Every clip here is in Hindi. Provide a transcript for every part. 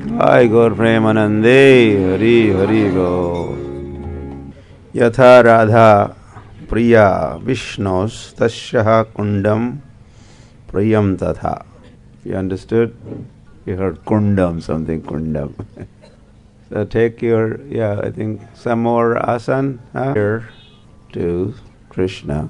Hi Gaur Premanande, Hari Hari Go. Yatha Radha Priya Vishnos Tasyaha Kundam Priyam Tatha. You understood? You heard Kundam, something Kundam. So take your, I think some more asan here to Krishna.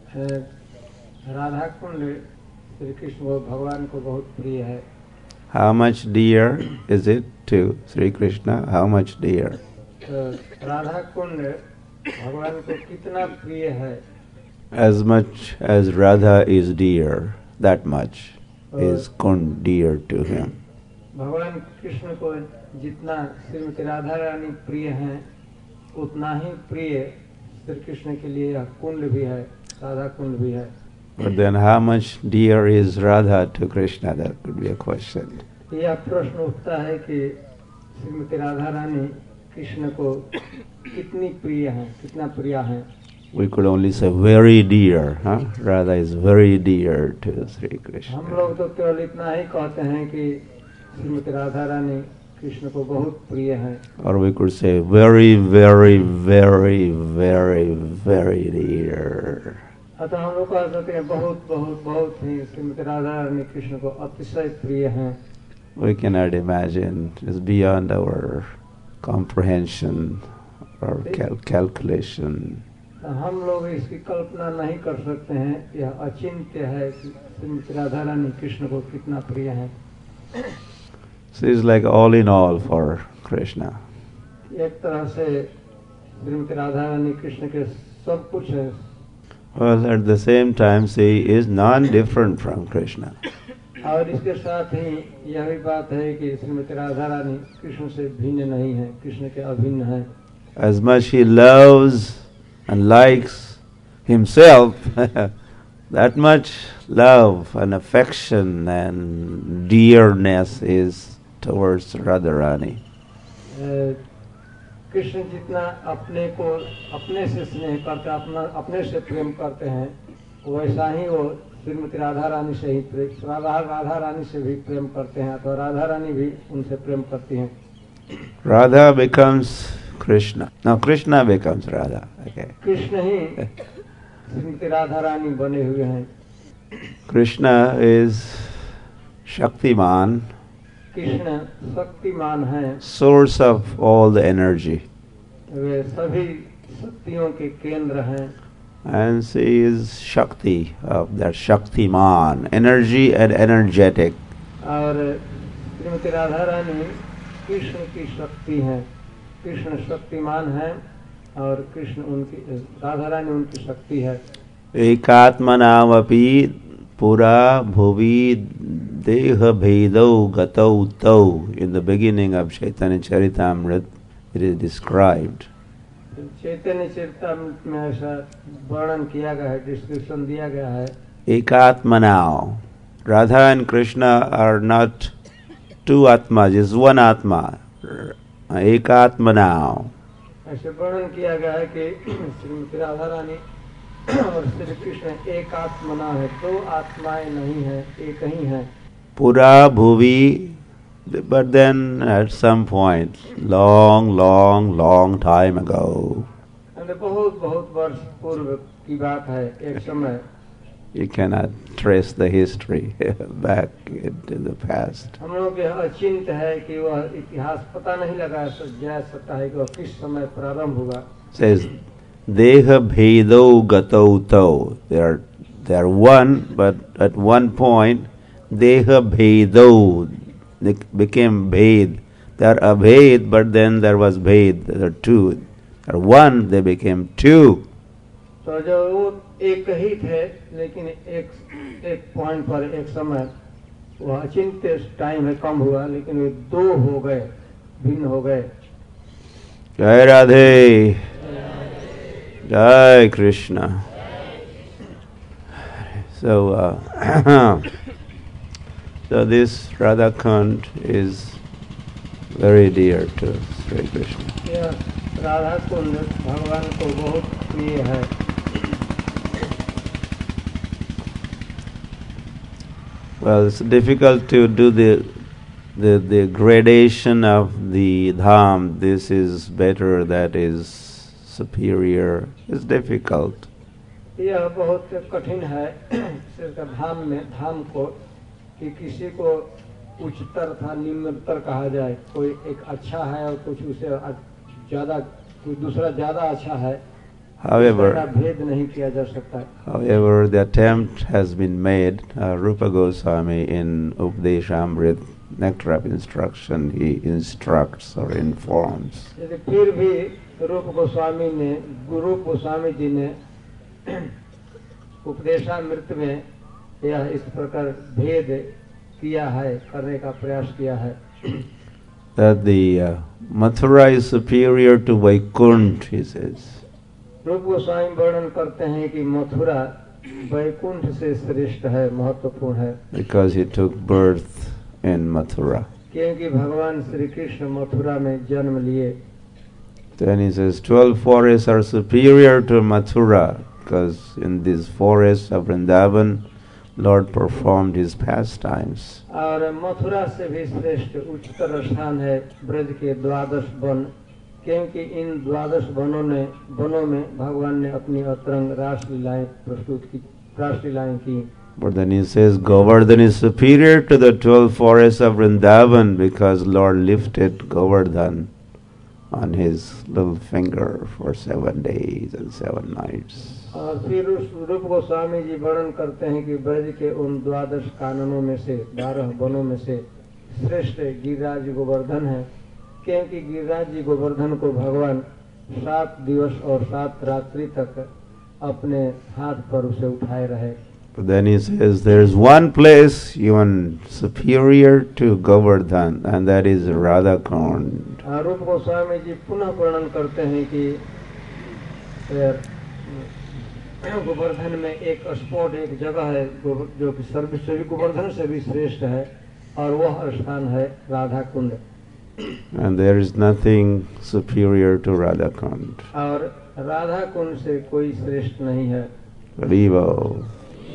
Radha Kund Shri Krishna भगवान को बहुत प्रिय है. How much dear is it to Sri Krishna? How much dear? Radha Kund भगवान को कितना प्रिय है? As much as Radha is dear, that much is Kund dear to him. भगवान कृष्ण को जितना श्रीमती राधा रानी प्रिय हैं, उतना ही प्रिय श्री कृष्ण के लिए यह कुंड भी है, राधा कुंड भी है. But then how much dear is Radha to Krishna? That could be a question. यह प्रश्न उठता है कि श्रीमती राधा रानी कृष्ण को कितनी प्रिय हैं, कितना प्रिय हैं. We could only say very dear, huh? Radha is very dear to Sri Krishna. हम लोग तो केवल इतना ही कहते हैं कि श्रीमती राधा रानी कृष्ण को बहुत प्रिय हैं. Or we could say very, very, very, very, very dear. अतः हम लोग कह सकते हैं बहुत बहुत बहुत ही श्रीमती राधा रानी कृष्ण को अतिशय प्रिय हैं. We cannot imagine. It's beyond our comprehension or calculation. हम लोग इसकी कल्पना नहीं कर सकते हैं. यह अचिंत्य है कि श्रीमती राधा रानी कृष्ण को कितना प्रिय हैं. So it's like all in all for Krishna. एक तरह से श्रीमती राधा रानी कृष्ण के सब कुछ है. Well, at the same time, she is non-different from Krishna. और इसके साथ ही यह भी बात है कि श्रीमती राधा रानी कृष्ण से भिन्न नहीं है, कृष्ण के अभिन्न है. As much he loves and likes himself, that much love and affection and dearness is towards Radharani. Krishna जितना अपने को अपने से स्नेह करते, अपने से प्रेम करते हैं, वैसा ही वो श्रीमती राधा रानी से ही राधा रानी से भी प्रेम करते हैं, तो राधा रानी भी उनसे प्रेम करती हैं. Radha becomes Krishna. Now Krishna becomes Radha. Okay. Krishna ही श्रीमती राधा रानी बने हुए हैं. Krishna is Shaktiman, Krishna Shaktimaan है, source of all the energy. वे सभी शक्तियों के केंद्र हैं. And she is Shakti of that Shaktiman, energy and energetic. और श्रीमती राधा रानी कृष्ण की शक्ति है. कृष्ण शक्तिमान है और कृष्ण उनकी राधा रानी उनकी शक्ति है. एकात्मनामपि पुरा भुवि देह भेदौ गतौ तौ. In the beginning of Chaitanya Charitamrita, it is described. चैतन्य चरितामृत में ऐसा वर्णन किया गया है, डिस्क्रिप्शन दिया गया है. Ekatmanao. Radha and Krishna are not two Atmas, it's one Atma. Ekatmanao. ऐसे वर्णन किया गया है कि श्रीमती राधा रानी और श्री कृष्ण एक आत्मना है, दो आत्माएं नहीं है, एक ही है. Pura bhuvi, but then at some point, long time ago, बहुत बहुत वर्ष पूर्व की बात है, एक समय. you cannot trace the history back into the past. हम लोग यह अचिंत्य है कि वह इतिहास पता नहीं लगा जा सकता है कि वह किस समय प्रारंभ होगा. Says deha bhedo gato tau. They are one, but at one point deha bhedo became bhed. They are abhed, but then there was bhed. There are two. They are one, they became two. तो जो वो एक ही थे, लेकिन एक पॉइंट पर एक समय वह अचिंत्य टाइम है कम हुआ, लेकिन वे दो हो गए, भिन्न हो गए. Jai Radhe, Jai Krishna. So, so this Radha Kund is very dear to Sri Krishna. यह राधा कुंड भगवान को बहुत प्रिय है. Well, it's difficult to do the the gradation of the dham, this is better, that is superior, is difficult. यह बहुत कठिन है धाम को कि किसी को उच्चतर था निम्नतर कहा जाए, कोई एक अच्छा है और कुछ उसे ज्यादा, कोई दूसरा ज्यादा अच्छा है, However, भेद नहीं किया जा सकता। However, the attempt has been made. Rupa Goswami in Upadeshamrit, Nectar of Instruction, he instructs or informs. फिर भी रूप गोस्वामी ने, गुरु गोस्वामी जी ने उपदेशामृत में यह इस प्रकार भेद किया है, करने का प्रयास किया है। That the Mathura is superior to Vaikuntha, he says. रूप गोस्वामी वर्णन करते हैं कि मथुरा वैकुंठ से श्रेष्ठ है, महत्वपूर्ण है। Because he took birth in Mathura. क्योंकि भगवान श्री कृष्ण मथुरा में जन्म लिए। Then he says 12 forests are superior to Mathura, because in these forests of Vrindavan, Lord performed his pastimes. और मथुरा से भी श्रेष्ठ उच्चतर स्थान है ब्रज के 12 वन, क्योंकि इन 12 वनों में भगवान ने अपनी अतरंग रासलीलाएं की। But then he says Govardhan is superior to the 12 forests of Vrindavan, because Lord lifted Govardhan on his little finger for 7 days and 7 nights. और फिर उस रूप गोस्वामी जी वर्णन करते हैं कि ब्रज के उन 12 काननों में से, 12 वनों में से श्रेष्ठ गिरिराज गोवर्धन है, क्योंकि गिरिराज जी गोवर्धन को भगवान 7 दिवस और 7 रात्रि तक अपने हाथ पर उसे उठाए रहे। But then he says there is one place even superior to Govardhan, and that is Radhakund. रूप गोस्वामी जी पुनः वर्णन करते हैं कि गोवर्धन में एक स्पॉट, एक जगह है जो कि सभी गोवर्धन से भी श्रेष्ठ है, और वह स्थान है Radha Kund. And there is nothing superior to Radhakund. और राधा कुंड से कोई श्रेष्ठ नहीं है। Haribo.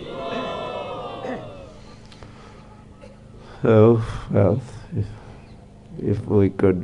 So, well, if we could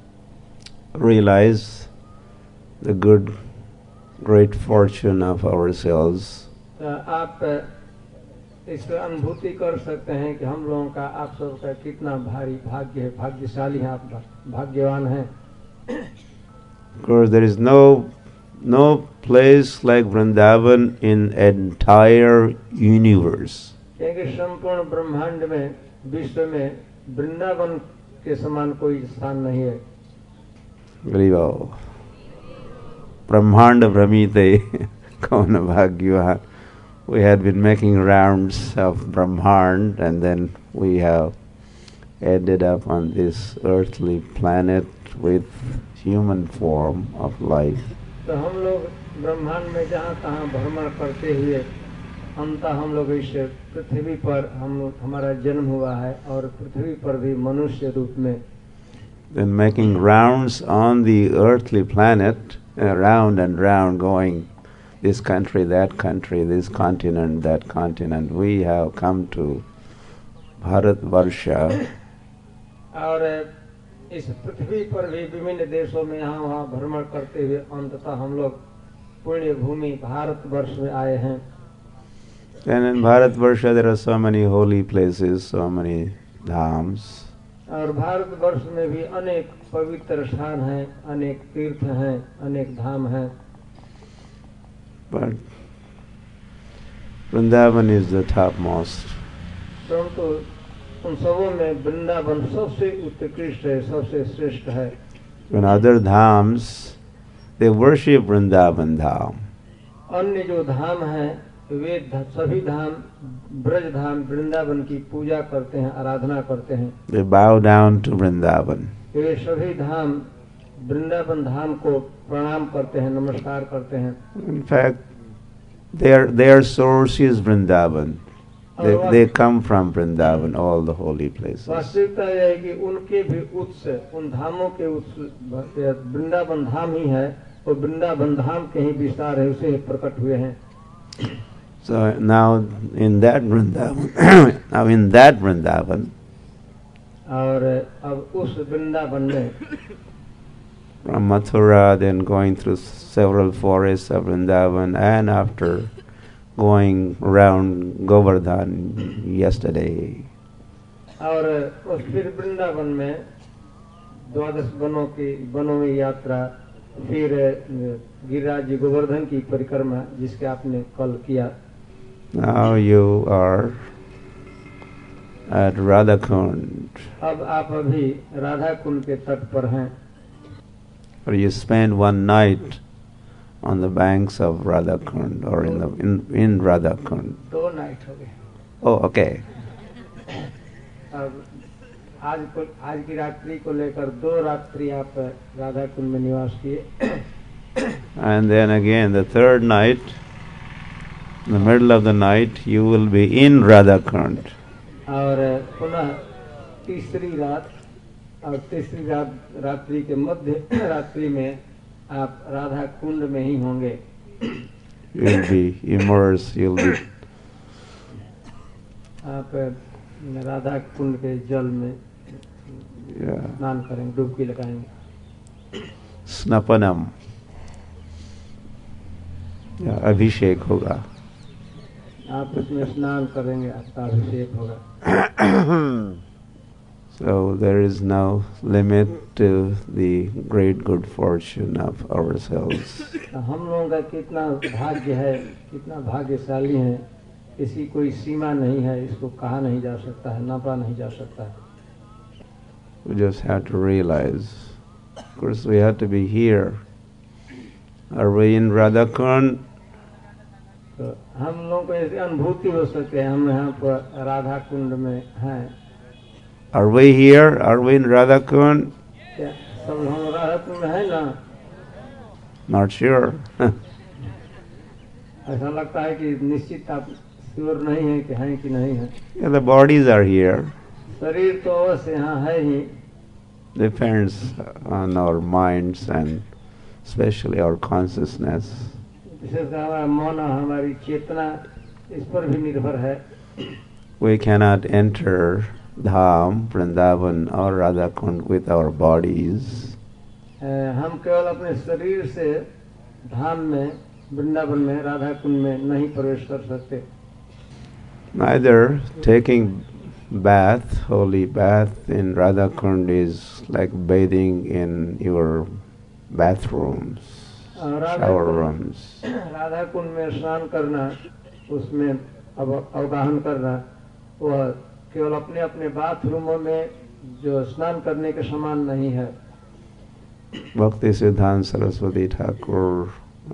realize the great fortune of ourselves, आप इस अनुभूति कर सकते हैं कि हम लोगों का, आप सबका कितना भारी भाग्य है, भाग्यशाली हैं आप, भाग्यवान हैं। of course, there is no place like Vrindavan in entire universe. क्योंकि संपूर्ण ब्रह्मांड में, विश्व में वृंदावन के समान कोई स्थान नहीं है। Haribo. Brahmanda Brahmite Kauna Bhagyavan. We had been making rounds of Brahmand, and then we have ended up on this earthly planet with human form of life. तो हम लोग ब्रह्मांड में जहाँ तहाँ भ्रमण करते हुए अंततः हम लोग इस पृथ्वी पर हमारा जन्म हुआ है, और पृथ्वी पर भी मनुष्य रूप में। Then making rounds on the earthly planet, round and round, going this country, that country, this continent, that continent, we have come to Bharatvarsha. और इस पृथ्वी पर भी विभिन्न देशों में यहाँ वहाँ भ्रमण करते हुए अंततः हम लोग पुण्य भूमि भारतवर्ष में आए हैं। And in Bharatvarsha there are so many holy places, so many dhams. और भारतवर्ष में भी अनेक पवित्र स्थान हैं, अनेक तीर्थ हैं, अनेक धाम हैं। But Vrindavan is the topmost. परंतु उन सबों में वृंदावन सबसे उत्कृष्ट है, सबसे श्रेष्ठ है। In other dhams, they worship Vrindavan dham. अन्य जो धाम हैं वे सभी धाम, ब्रज धाम, वृंदावन की पूजा करते हैं, आराधना करते हैं। They bow down to Vrindavan. वे सभी धाम वृंदावन धाम को प्रणाम करते हैं, नमस्कार करते हैं। In fact, their source is Vrindavan. They come from Vrindavan, all the holy places. वास्तविकता यह है कि उनके भी उत्स, उन धामों के उत्स वृंदावन धाम ही है, और वृंदावन धाम के ही विस्तार है, उसे प्रकट हुए हैं। So now in that Vrindavan, और अब उस वृंदावन में from Mathura, then going through several forests of Vrindavan, and after going around Govardhan yesterday. और उस फिर वृंदावन में 12 वनों में यात्रा, फिर गिरिराज गोवर्धन की परिक्रमा जिसके आपने कल किया. Now you are at Radhakund. अब आप अभी राधा कुंड के तट पर हैं. Or you spend one night on the banks of Radhakund or in Radhakund. 2 night हो गए. Oh, okay. अब आज की रात्रि को लेकर 2 रात्रि आप राधा कुंड में निवास किए. And then again the third night, in the middle of the night, you will be in Radhakund. और पुनः तीसरी रात और तीसरी रात्रि के मध्य रात्रि में आप राधा कुंड में ही होंगे. You'll be immersed, you'll be... आप राधा कुंड के जल में स्नान करेंगे, डुबकी लगाएंगे. Snapanam. अभिषेक होगा. आप उसमें स्नान करेंगे, आपका अभिषेक होगा. So there is no limit to the great good fortune of ourselves. हम लोगों का कितना भाग्य है, कितना भाग्यशाली है, इसकी कोई सीमा नहीं है. इसको कहा नहीं जा सकता है, नापा नहीं जा सकता है. We just have to realize. Of course, we have to be here. Are we in Radhakund? तो हम लोगों को ऐसी अनुभूति हो सकती है, हम यहाँ पर राधा कुंड में हैं. Are we here? Are we in Radhakund? क्या सब हम राधा कुंड में हैं ना? Not sure. ऐसा लगता है कि निश्चित आप श्योर नहीं है कि हैं कि नहीं है. Yeah, the bodies are here. शरीर तो अवश्य यहाँ है ही. Depends on our minds and especially our consciousness. विशेषकर हमारा मन, हमारी चेतना, इस पर भी निर्भर है. We cannot enter Dham, Vrindavan or Radhakund with our bodies. हम केवल अपने शरीर से धाम में, वृंदावन में, राधा कुंड में नहीं प्रवेश कर सकते. Neither taking bath, holy bath in Radhakund is like bathing in your bathrooms, shower rooms. Radha Kund में स्नान करना, उसमें अवगाहन करना, वह केवल अपने अपने बाथरूमों में जो स्नान करने के समान नहीं है. Bhakti Siddhanta Saraswati Thakur,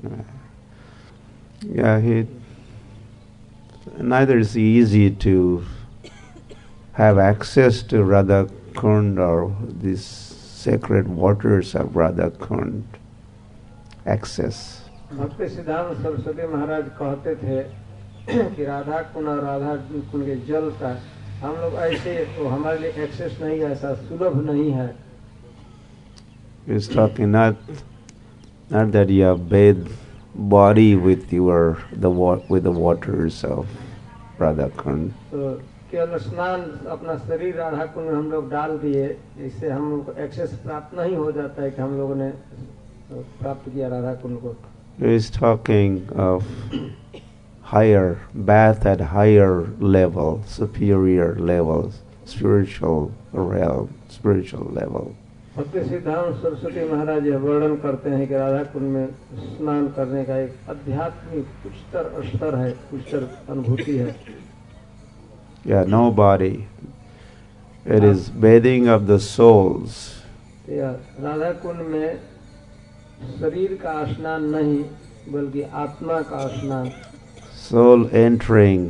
neither is easy to have access to Radhakund or these sacred waters of Radhakund. Access. भक्ति सिद्धांत सरस्वती महाराज कहते थे कि राधा कुंड और राधा कुंड के जल का हम लोग ऐसे तो हमारे लिए एक्सेस नहीं है, ऐसा सुलभ नहीं है. He's talking not that you have bathed body with the waters of Radhakund. तो केवल स्नान अपना शरीर राधा कुंड में हम लोग डाल दिए, इससे हम लोग को एक्सेस प्राप्त नहीं हो जाता है कि हम लोगों ने प्राप्त किया राधा कुंड को. He's talking of higher bath at higher level, superior levels, spiritual realm, spiritual level. भक्ति सिद्धांत सरस्वती महाराज यह वर्णन करते हैं कि राधा कुंड में स्नान करने का एक आध्यात्मिक उच्चतर स्तर है, उच्चतर अनुभूति है. Yeah, no body. It is bathing of the souls. Radha Kund में शरीर का स्नान नहीं, बल्कि आत्मा का स्नान. Soul entering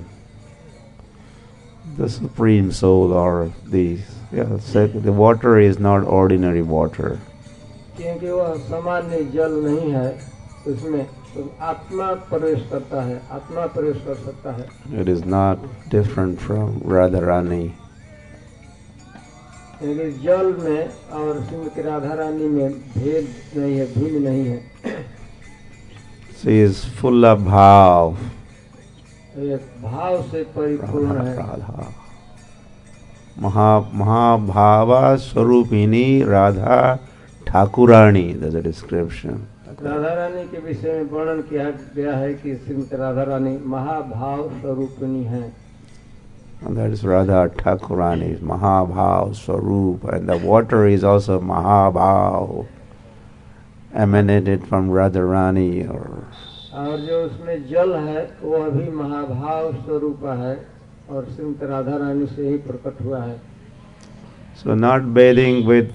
the supreme soul, or the water is not ordinary water. क्योंकि वह सामान्य जल नहीं है, उसमें तो आत्मा प्रवेश करता है, आत्मा प्रवेश कर सकता है. It is not different from Radharani. क्योंकि जल में और श्रीमती राधा रानी में भेद नहीं है, भिन्न नहीं है. She is full of bhav. एक भाव से परिपूर्ण है. Mahabhava Swarupini Radha Thakurani. That's a description. Radha Rani के विषय में वर्णन किया गया है कि श्रीमती राधा रानी महाभाव स्वरूपिणी हैं. And that is Radha Thakurani, Mahabhav Swarup, and the water is also Mahabhav, emanated from Radharani. और जो उसमें जल है वह भी महाभाव स्वरूप है और श्रीमती राधा रानी से ही प्रकट हुआ है. So not bathing with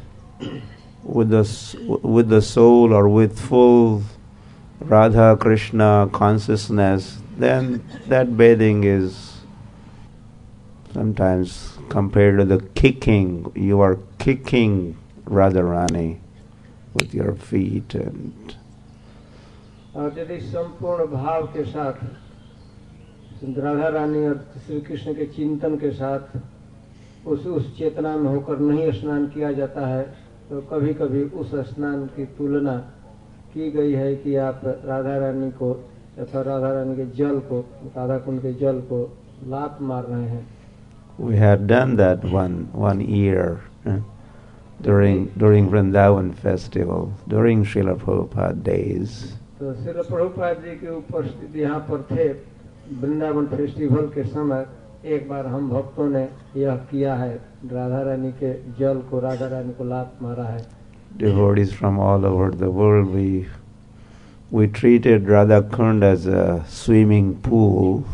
the soul or with full Radha Krishna consciousness, then that bathing is sometimes compared to the kicking. You are kicking Radharani with your feet. And और यदि संपूर्ण भाव के साथ राधा रानी और श्री कृष्ण के चिंतन के साथ उस चेतना में होकर नहीं स्नान किया जाता है तो कभी कभी उस स्नान की तुलना की गई है कि आप राधा रानी को अथवा राधा रानी के जल को, राधा कुंड के जल को लात मार रहे हैं. We had done that one year during Vrindavan festival, during Srila Prabhupada days. तो श्रील प्रभुपाद जी की उपस्थिति यहाँ पर थे वृंदावन फेस्टिवल के समय. एक बार हम भक्तों ने यह किया है, राधा रानी के जल को, राधा रानी को लात मारा है. Devotees from all over the world, we treated Radha Kund as a swimming pool.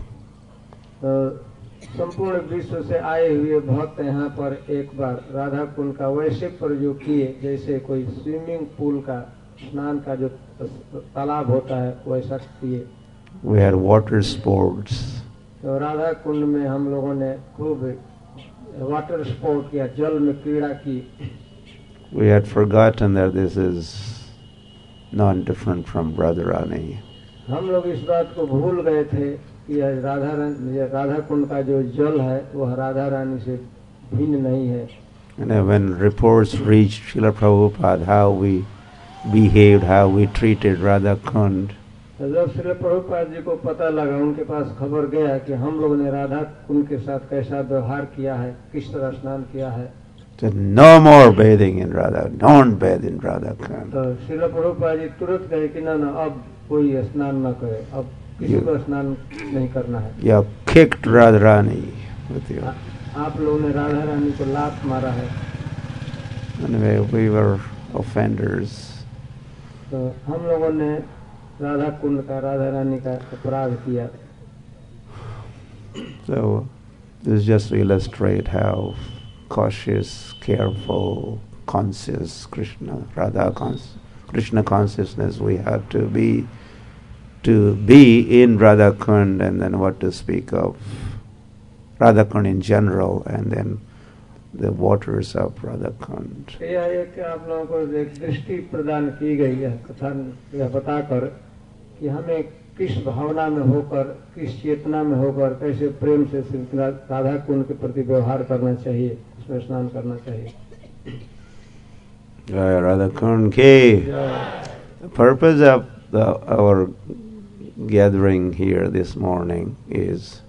संपूर्ण विश्व से आए हुए भक्त यहाँ पर एक बार राधा कुंड का वैसे प्रयोग किए जैसे कोई स्विमिंग पूल का, स्नान का जो तालाब होता है वैसा किए. We had water sports. तो राधा कुंड में हम लोगों ने खूब वाटर स्पोर्ट किया, जल में क्रीड़ा की. We had forgotten that this is not different from Radharani. हम लोग इस बात को भूल गए थे कि राधा कुंड का जो जल है वह राधा रानी से भिन्न नहीं है. And when reports reached Srila Prabhupada how we behaved, how we treated Radha Kund, जब श्री प्रभुपाद जी को पता लगा, उनके पास खबर गया कि हम लोगों ने राधा कुंड के साथ कैसा व्यवहार किया है, किस तरह स्नान किया है, said, no more bathing in Radha, don't bathe in Radha Kund. तो श्री प्रभुपाद जी तुरंत कहे कि ना अब कोई स्नान न करे, अब किसी को स्नान नहीं करना है. You kicked Radharani with you. आप लोगों ने राधा रानी को लात मारा है. Anyway, we were offenders. तो हम लोगों ने राधा कुंड का, राधा रानी का अपराध किया. So this just to illustrate how cautious, careful, conscious Krishna consciousness we have to be in Radha Kund, and then what to speak of Radha Kund in general, and then the waters of Radha Kund. यह एक आप लोगों को एक दृष्टि प्रदान की गई है कथन यह बताकर कि हमें किस भावना में होकर, किस चेतना में होकर कैसे प्रेम से राधा कुंड के प्रति व्यवहार करना चाहिए, उसमें स्नान करना चाहिए. Jai Radha Kund ki. The purpose of our gathering here this morning is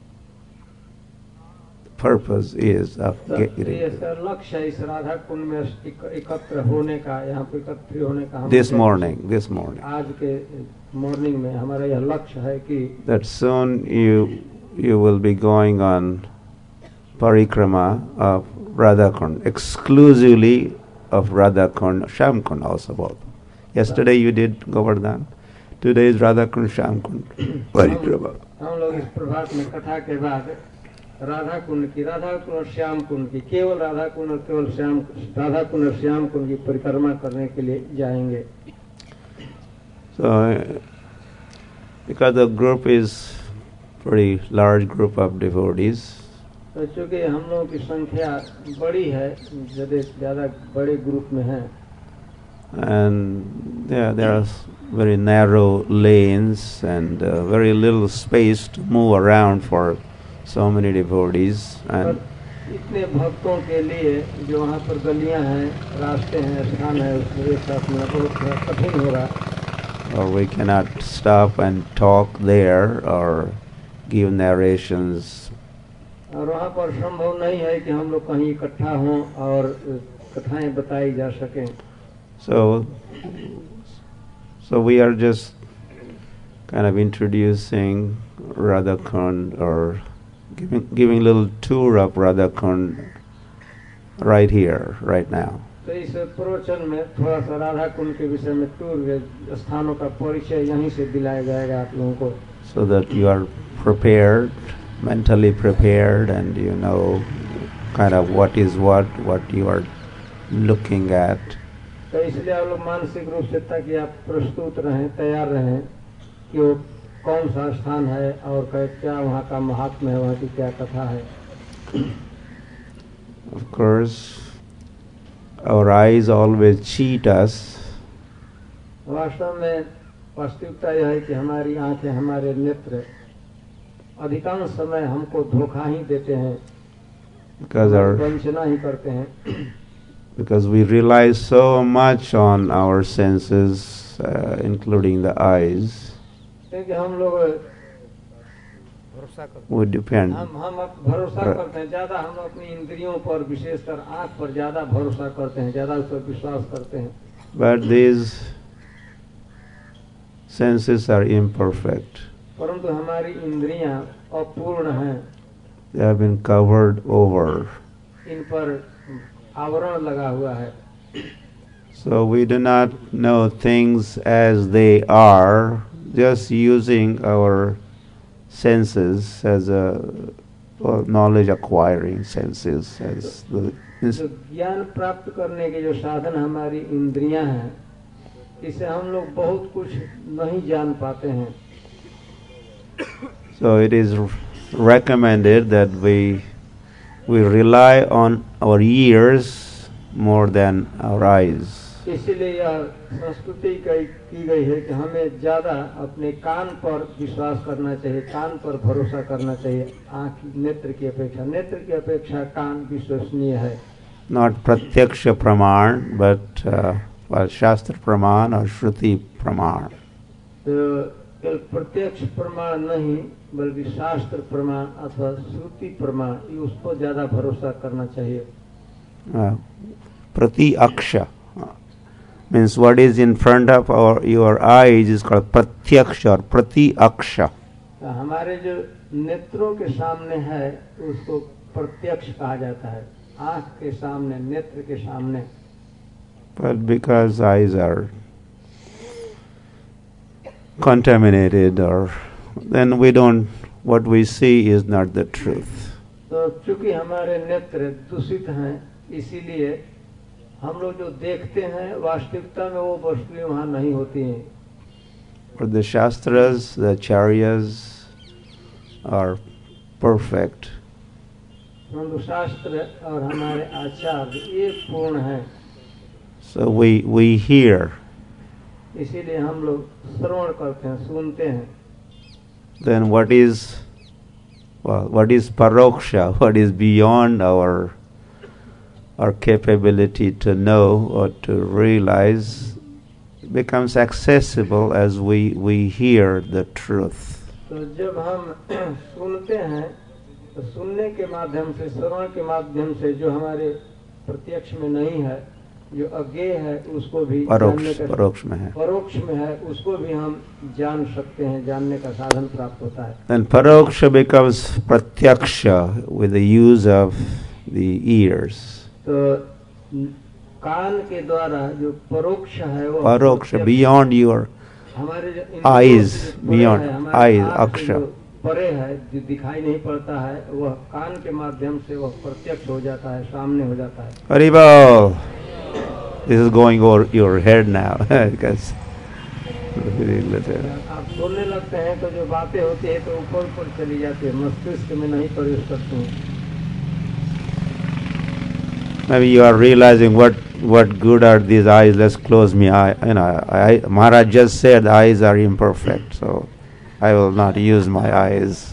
लक्ष्य इस राधा कुंड में एकत्र होने का, यहाँ पे एकत्र होने का this morning आज के मॉर्निंग में हमारा यह लक्ष्य है कि that soon you will be going on parikrama of Radha Kund, exclusively of Radha Kund, Shyam Kund also both. Yesterday you did Govardhan, today is Radha Kund, Shyam Kund parikrama. हम लोग इस प्रभात में कथा के बाद राधा कुंड की, राधा कुंड और श्याम कुंड की, केवल राधा कुंड और केवल राधा कुंड और श्याम कुंड की परिक्रमा करने के लिए जाएंगे. So because the group is pretty large group of devotees, तो चूँकि हम लोगों की संख्या बड़ी है, ज़्यादा बड़े ग्रुप में है, and there are very narrow lanes and very little space to move around for so many devotees, and इतने भक्तों के लिए जो वहाँ पर गलियाँ हैं, रास्ते हैं, स्थान है, उसमें एक साथ में बहुत कठिन होगा. or we cannot stop and talk there or give narrations और वहाँ पर संभव नहीं है कि हम लोग कहीं इकट्ठा हों और कथाएं बताई जा सकें. So we are just kind of introducing Radha Kund or giving a little tour of Radha Kund right here, right now. तो इस प्रवचन में थोड़ा सा राधा कुंड के विषय में टूर स्थानों का परिचय यहीं से दिलाया जाएगा आप लोगों को. So that you are prepared, mentally prepared, and you know kind of what is what you are looking at. तो इसलिए आप लोग मानसिक रूप से ताकि आप प्रस्तुत रहें, तैयार रहें कि वो कौन सा स्थान है और क्या वहाँ का महात्म्य है, वहाँ की क्या कथा है. Of course, our eyes always cheat us. वास्तव में वास्तविकता यह है कि हमारी आंखें, हमारे नेत्र अधिकांश समय हमको धोखा ही देते हैं, वंचना ही करते हैं. Because we rely so much on our senses, including the eyes. क्योंकि हम लोग We depend. हम भरोसा करते हैं ज्यादा, हम अपनी इंद्रियों पर विशेषकर आँख पर ज्यादा भरोसा करते हैं, ज्यादा उस पर विश्वास करते हैं. But these senses are imperfect. परंतु हमारी इंद्रियां अपूर्ण हैं. They have been covered over. इन पर आवरण लगा हुआ है. So we do not know things as they are, just using our senses as a knowledge acquiring senses as the ज्ञान प्राप्त करने के जो साधन हमारी इंद्रियां हैं, इसे हम लोग बहुत कुछ नहीं जान पाते हैं. So it is recommended that we rely on our ears more than our eyes. इसलिए यह संस्कृति की गई है कि हमें ज्यादा अपने कान पर विश्वास करना चाहिए, कान पर भरोसा करना चाहिए आँख नेत्र की अपेक्षा कान विश्वसनीय है. Not pratyaksh praman, but shastra praman or shruti praman. तो केवल प्रत्यक्ष प्रमाण नहीं बल्कि शास्त्र प्रमाण अथवा श्रुति प्रमाण, उस पर ज्यादा भरोसा करना चाहिए. Pratyaksha means what is in front of your eyes is called pratyaksha or pratyaksha. हमारे जो नेत्रों के सामने है उसको प्रत्यक्ष कहा जाता है, आँख के सामने, नेत्र के सामने. But because eyes are contaminated, or then what we see is not the truth. तो चूंकि हमारे नेत्र दूषित हैं, इसीलिए हम लोग जो देखते हैं वास्तविकता में वो वस्तुएं वहाँ नहीं होती हैं. For the shastras, the acharyas are perfect. शास्त्र और हमारे आचार्य ये पूर्ण हैं. So we hear. इसीलिए हम लोग श्रवण करते हैं, सुनते हैं. Then what is paroksha? What is beyond our capability to know or to realize becomes accessible as we hear the truth. तो जब हम सुनते हैं तो सुनने के माध्यम से, श्रवण के माध्यम से जो हमारे प्रत्यक्ष में नहीं है, जो अज्ञेय है, उसको भी परोक्ष में है, उसको भी हम जान सकते हैं, जानने का साधन प्राप्त होता है. Then paroksha becomes pratyaksha with the use of the ears. तो कान के द्वारा जो परोक्ष है वो परोक्ष beyond your हमारे जो eyes, beyond eyes, aksha. परे है, जो दिखाई नहीं पड़ता है, वह कान के माध्यम से वह प्रत्यक्ष हो जाता है, सामने हो जाता है. Haribol, this is going over your head now because आप बोलने लगते हैं तो जो बातें होती है तो ऊपर चली जाती है, मस्तिष्क में नहीं प्रवेश करती हैं. Maybe you are realizing what good are these eyes. Let's close my eye. Maharaj just said the eyes are imperfect, so I will not use my eyes.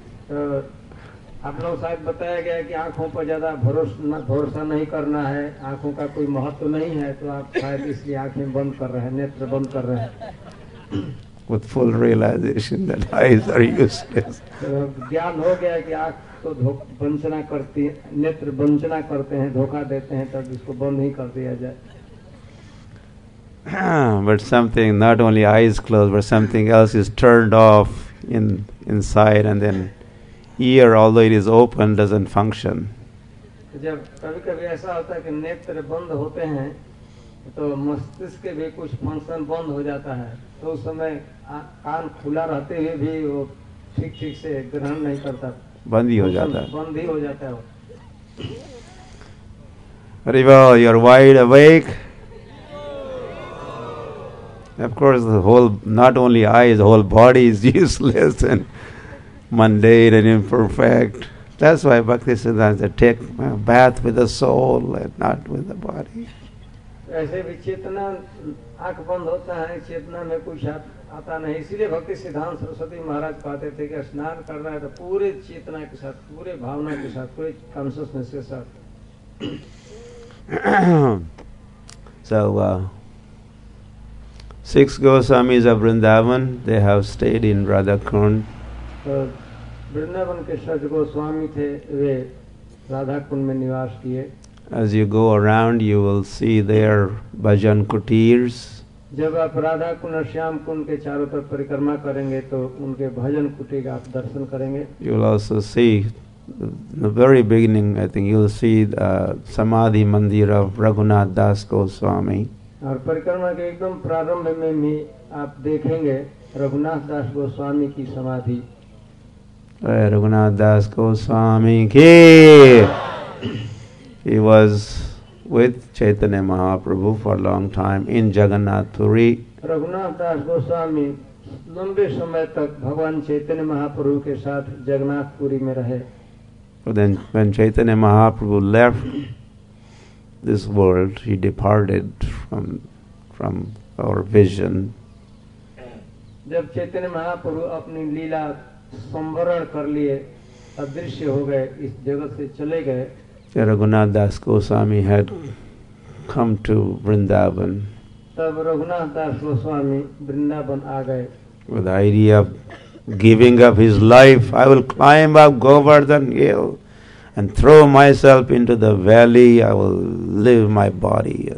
आप लोग शायद बताया गया कि आँखों पर ज्यादा भरोसा नहीं करना है, आँखों का कोई महत्व नहीं है, तो आप शायद इसलिए आँखें बंद कर रहे हैं, नेत्र बंद कर रहे हैं. With full realization that eyes are useless. ज्ञान हो गया कि आँख उसको वंचना करती, नेत्र वंचना करते हैं, धोखा देते हैं, तब इसको बंद ही कर दिया जाए. But something, not only eyes closed, but something else is turned off inside, and then ear, although it is open, doesn't function. जब कभी-कभी ऐसा होता है कि नेत्र बंद होते हैं तो मस्तिष्क के भी कुछ फंक्शन बंद हो जाता है, तो उस समय कान खुला रहते हुए भी वो ठीक से ग्रहण नहीं करता, बंद ही हो जाता है. बंद ही हो जाता है वो. Very well, you're wide awake. Of course, the whole, not only eyes, the whole body is useless and mundane and imperfect. That's why Bhaktisiddhanta said, take a bath with the soul and not with the body. ऐसे भी चेतना आंख बंद होता है, चेतना में कुछ आता नहीं, इसीलिए भक्ति सिद्धांत सरस्वती महाराज कहते थे कि स्नान करना है तो पूरे चेतना के साथ, पूरे भावना के साथ, पूरे कॉन्शियसनेस के साथ. So, 6 Goswamis of Vrindavan, they have stayed in Radhakund. तो वृंदावन के 6 गोस्वामी थे, वे राधा कुंड में निवास किए. As you go around, you will see their bhajan kutirs. जब आप राधा कुंड और श्याम कुंड के चारों तरफ परिक्रमा करेंगे तो उनके भजन कुटी का आप दर्शन करेंगे. You will also see, in the very beginning, I think you will see the Samadhi Mandir of Raghunath Das Goswami. और परिक्रमा के एकदम प्रारंभ में भी आप देखेंगे रघुनाथ दास गोस्वामी की समाधि. Raghunath Das Goswami ki. He was with Chaitanya Mahaprabhu for a long time in Jagannath Puri. Raghunath दास गोस्वामी लंबे समय तक भगवान चैतन्य महाप्रभु के साथ जगन्नाथ पुरी में रहे. But then when Chaitanya Mahaprabhu left this world, he departed from our vision. जब चैतन्य महाप्रभु अपनी लीला संवरण कर लिए, अदृश्य हो गए, इस जगत से चले गए, Raghunath Das Goswami had come to Vrindavan. तब रघुनाथ दास गोस्वामी वृंदावन आ गए. With the idea of giving up his life, I will climb up Govardhan Hill and throw myself into the valley. I will leave my body.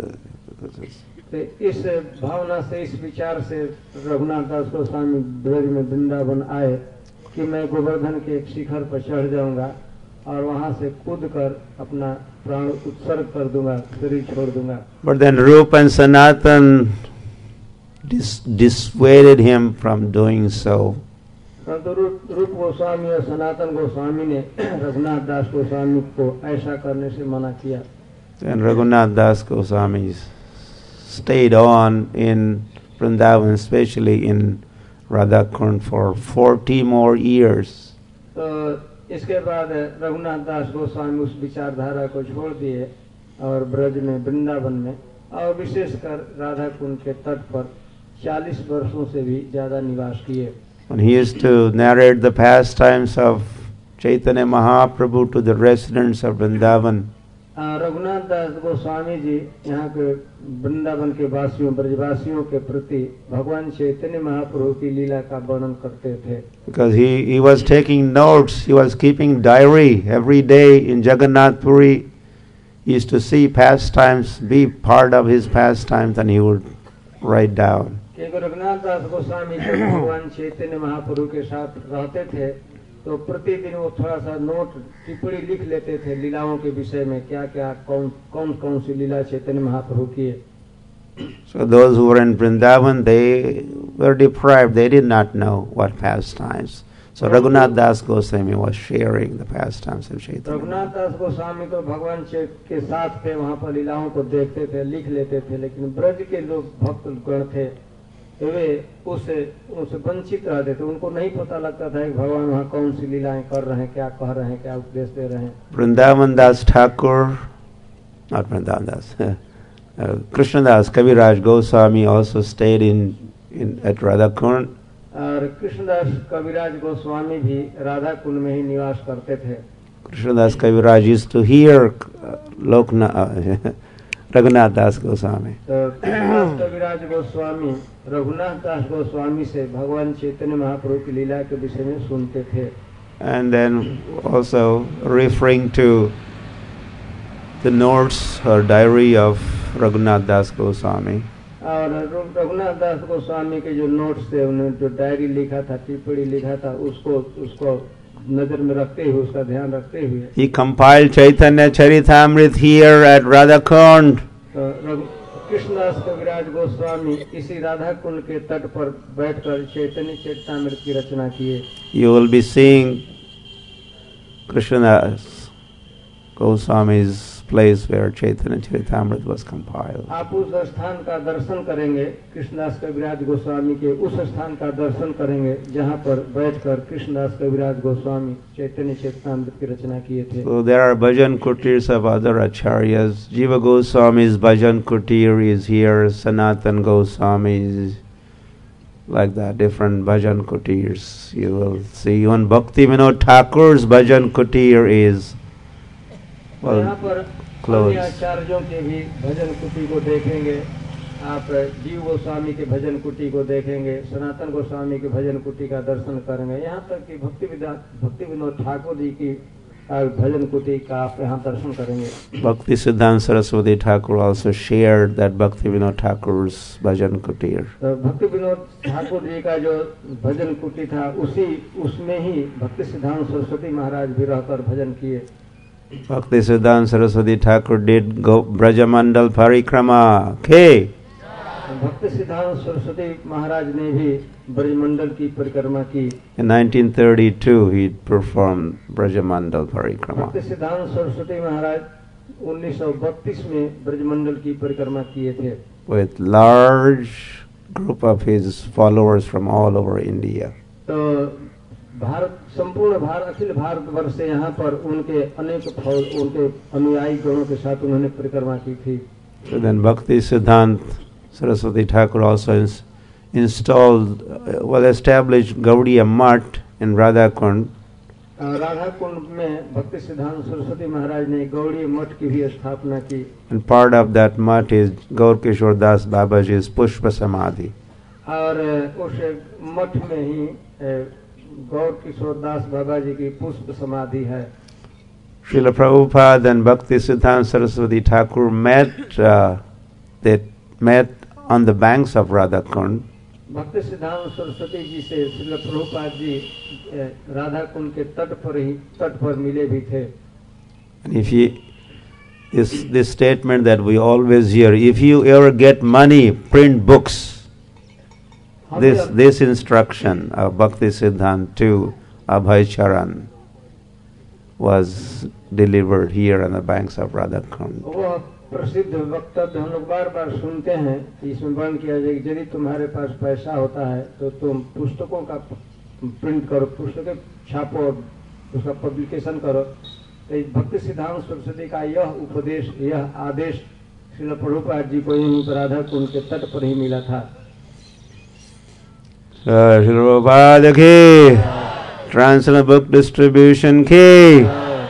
इस भावना से, इस विचार से रघुनाथ दास गोस्वामी ब्रज में वृंदावन आए कि मैं गोवर्धन के एक शिखर पर चढ़ जाऊंगा और वहां से कूद कर अपना प्राण उत्सर्ग कर दूंगा, शरीर छोड़ दूंगा. But then Rupa and Sanatan dissuaded him from doing so. परंतु रूप गोस्वामी और सनातन गोस्वामी ने रघुनाथ दास गोस्वामी को ऐसा करने से मना किया. And Raghunath Das Goswami stayed on in Vrindavan, especially in Radhakund, for 40 more years. तो इसके बाद रघुनाथ दास गोस्वामी उस विचारधारा को छोड़ दिए और ब्रज में, वृंदावन में, और विशेषकर राधा कुंड के तट पर 40 वर्षों से भी ज्यादा निवास किए. When he used to narrate the pastimes of Chaitanya Mahaprabhu to the residents of Vrindavan, Raghunath दास गोस्वामी जी यहाँ के वृंदावन के वासियों, ब्रजवासियों के प्रति भगवान चैतन्य महाप्रभु की लीला का वर्णन करते थे. because he was taking notes, he was keeping diary every day in Jagannath Puri. He used to see pastimes, be part of his pastimes, and he would write down. Raghunath दास गोस्वामी जब भगवान चैतन्य महाप्रभु के साथ रहते थे तो प्रतिदिन वो थोड़ा सा नोट, टिप्पणी लिख लेते थे लीलाओं के विषय में, क्या क्या, कौन सी लीला चैतन्य महाप्रभु की. So those who were in Vrindavan, they were deprived. They did not know what pastimes. So Raghunath Das Goswami was sharing the pastimes of Chaitanya. Raghunath दास गोस्वामी तो भगवान के साथ थे, वहाँ पर लीलाओं को देखते थे, लिख लेते थे, लेकिन ब्रज के लोग भक्त गण थे, वे उससे वंचित रहते थे. उनको नहीं पता लगता था कि भगवान वहाँ कौन सी लीलाएं कर रहे हैं, क्या कह रहे हैं, क्या उपदेश दे रहे हैं. Vrindavan Das Thakur, not Vrindavan Das, Krishnadas Kaviraj Goswami also stayed at Radhakund. और कृष्णदास कविराज गोस्वामी भी राधा कुंड में ही निवास करते थे. Krishnadas Kaviraj used to hear Raghunath Das Goswami. तो कृष्णदास कविराज गोस्वामी रघुनाथ दास गोस्वामी से भगवान चैतन्य महाप्रभु की लीला के विषय में सुनते थे. and then also referring to the notes or diary of Raghunath Das Goswami. और रघुनाथ दास गोस्वामी के जो नोट्स थे, उन्होंने जो डायरी लिखा था, टिप्पणी लिखा था, उसको नजर में रखते हुए, उसका ध्यान रखते हुए He compiled Chaitanya Charitamrita here at Radhakund. Krishnadas कविराज गोस्वामी इसी राधा कुंड के तट पर बैठकर चैतन्य चरितामृत की रचना किए. You will be seeing Krishnadas Goswami's place where Chaitanya Charitamrita was compiled. आप उस स्थान का दर्शन करेंगे, कृष्णदास कविराज गोस्वामी के उस स्थान का दर्शन करेंगे जहाँ पर बैठकर कृष्णदास कविराज गोस्वामी चैतन्य चरितामृत की रचना किए थे. So there are bhajan kutirs of other acharyas. Jiva Goswami's bhajan kutir is here. Sanatan Goswami's, like that, different bhajan kutirs. You will see even Bhakti Vinod Thakur's bhajan kutir is close. आचार्यों के भी भजन कुटी को देखेंगे. आप जीव गोस्वामी के भजन कुटी को देखेंगे, सनातन गोस्वामी के भजन कुटी का दर्शन करेंगे, यहाँ तक कि भक्ति विनोद ठाकुर जी की भजन कुटी का आप यहाँ दर्शन करेंगे. Bhakti Siddhanta Saraswati Thakur also shared that Bhakti Vinod Thakur's bhajan kutir. भक्ति विनोद ठाकुर जी का जो भजन कुटी था, उसमें ही भक्ति सिद्धांत सरस्वती महाराज भी रहकर भजन किए. Bhakti Siddhanta Saraswati Thakur did go Brajamandal Parikrama. Okay. भक्ति सिद्धांत सरस्वती महाराज ने भी ब्रजमंडल की परिक्रमा की. In 1932 he performed Brajamandal Parikrama. भक्ति सिद्धांत सरस्वती महाराज 1932 में ब्रजमंडल की परिक्रमा किए थे. With large group of his followers from all over India. तो भारत संपूर्ण अखिल भारतवर्ष से यहाँ पर उनके अनेक उनके अनुयायी गणों के साथ उन्होंने परिक्रमा की थी. So then Bhakti Siddhanta Saraswati Thakur also established Gaudiya Math in Radhakund. Radha Kund में भक्ति सिद्धांत सरस्वती महाराज ने गौड़ी मठ की भी स्थापना की. And part of that math is Gaur Kishore Das Babaji's Pushpa Samadhi. और उस मठ में ही गौर किशोर दास बाबा जी की पुष्प समाधि है. Srila Prabhupada and Bhakti Siddhanta Saraswati Thakur met on the banks of Radhakund. भक्ति सिद्धांत सरस्वती जी से श्रील प्रभुपाद जी राधा कुंड के तट पर मिले भी थे. And if this statement that we always hear, if you ever get money, print books. This instruction of Bhakti Siddhanta to Abhay Charan was delivered here on the banks of Radhakund. वो प्रसिद्ध वक्तव्य हम लोग बार-बार सुनते हैं. इसमें वर्णन किया जाए कि यदि तुम्हारे पास पैसा होता है तो तुम पुस्तकों का प्रिंट करो, पुस्तकें छापो और उसका पब्लिकेशन करो. तो भक्ति सिद्धांत सरस्वती का यह उपदेश, यह आदेश श्रील प्रभुपाद जी को यहीं राधा कुंड के तट पर ही मिला था. Srila Prabhupada ki, Transcendental Book Distribution ki,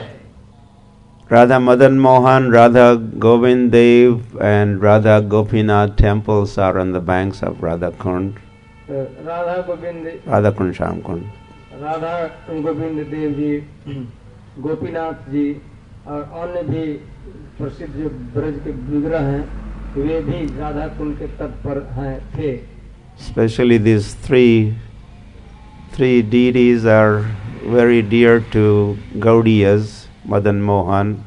Radha Madan Mohan, Radha Govind Dev and Radha Gopinath temples are on the banks of Radhakund. Radha Govind Shamkund. Radha Govind Dev जी, गोपीनाथ जी और अन्य भी प्रसिद्ध जो ब्रज के विग्रह हैं, वे भी राधा कुंड के तट पर हैं थे. Especially these three deities are very dear to Gaudiyas. Madan Mohan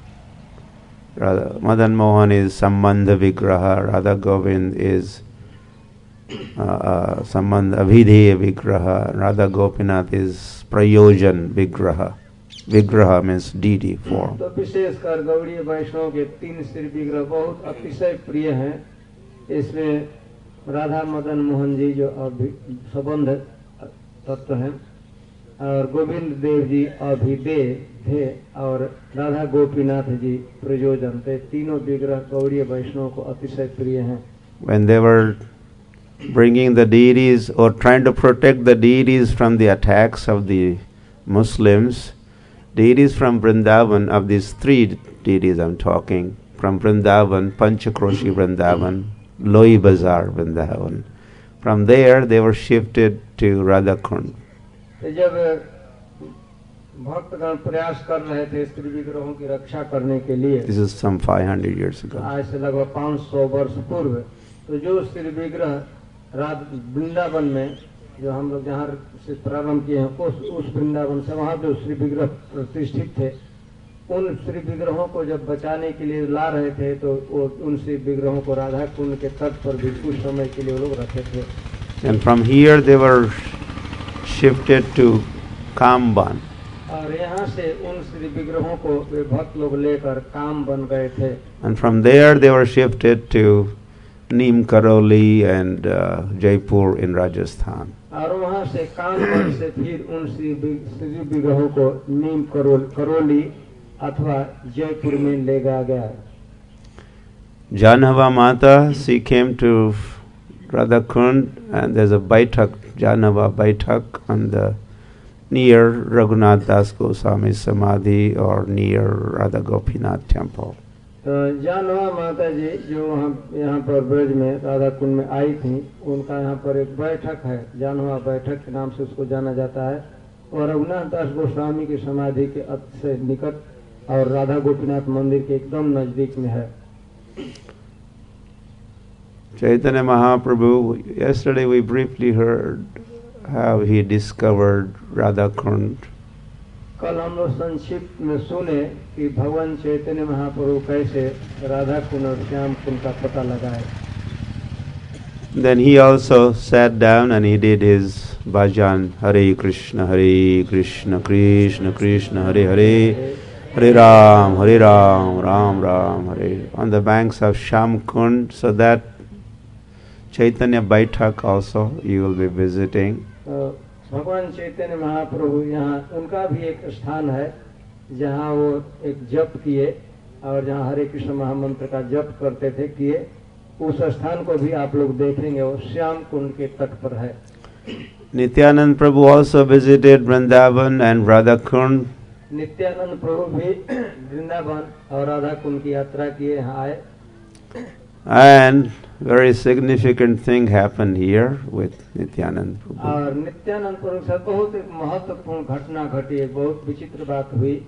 is Sambandha Vigraha, Radha Govind is Sambandha Abhideya Vigraha, Radha Gopinath is Prayojan Vigraha. Vigraha means deity form. तो विशेषकर गौड़ीय वैष्णव के तीन श्री विग्रह बहुत अतिशय प्रिय हैं. इसमें राधा मदन मोहन जी जो संबंध तत्व हैं और गोविंद देव जी अभिदेय थे और राधा गोपीनाथ जी प्रयोजन थे. तीनों विग्रह गौड़ीय वैष्णव को अतिशय प्रिय हैं. When they were bringing the deities or trying to protect the deities from the attacks of the Muslims, deities from Vrindavan, of these three deities I'm talking, from Vrindavan, Panchakroshi Vrindavan, Loi Bazar Vrindavan. From there they were shifted to Radhakund. जब भक्तगण प्रयास कर रहे थे स्त्री विग्रहों की रक्षा करने के लिए। This is some 500 years ago. आज से लगभग 500 वर्ष पूर्व तो जो श्री विग्रह वृंदावन में जो हम लोग जहाँ से प्रारंभ किए हैं उस वृंदावन से वहाँ जो श्री विग्रह प्रतिष्ठित थे उन श्री विग्रहों को जब बचाने के लिए ला रहे थे तो वो उन श्री विग्रहों को राधा कुंड के तट पर भी कुछ समय के लिए वो लोग रखे थे। And from here they were shifted to Kamban. और यहाँ से उन श्री विग्रहों को वे भक्त लोग लेकर काम बन गए थे। And from there they were shifted to Neem Karoli and Jaipur in Rajasthan. और वहाँ से काम बन से फिर उन श्री विग्रहों को नीम करोली अथवा जयपुर में ले गया। Janava Mata, she came to Radha Kund and there's a Baitak, Janava Baitak on the near Raghunath Das Goswami Samadhi or near Radha Gopinath temple. तो जानवा माता जी जो यहाँ पर ब्रज में राधा कुंड में आई थी उनका यहाँ पर एक बैठक है जानवा बैठक के नाम से उसको जाना जाता है और रघुनाथ दास गोस्वामी की समाधि के अति से निकट और राधा गोपीनाथ मंदिर के एकदम नजदीक में है। Chaitanya Mahaprabhu, yesterday we briefly heard how he discovered Radha Kund. कल हम लोग संक्षिप्त में सुने कि भगवान चैतन्य महाप्रभु कैसे राधा कुंड और श्याम कुंड का पता लगाए। Then he also sat down and he did his bhajan, Hare Krishna, Krishna Krishna, Hare Hare, Hare Ram, Ram Ram, Hare, on the banks of Shyam Kund, so that Chaitanya Baitak also you will be visiting. भगवान चैतन्य महाप्रभु यहाँ उनका भी एक स्थान है जहाँ वो एक जप किए और जहाँ हरे कृष्ण महामंत्र का जप करते थे किए उस स्थान को भी आप लोग देखेंगे वो श्याम कुंड के तट पर है। Nityanand Prabhu also visited Vrindavan and Radha Kund. Nityanand प्रभु भी वृंदावन और राधा कुंड की यात्रा किए यहाँ आए। And very significant thing happened here with Nityanand Prabhu. और नित्यानंद प्रभु के साथ बहुत एक महत्वपूर्ण घटना घटी एक बहुत विचित्र बात हुई।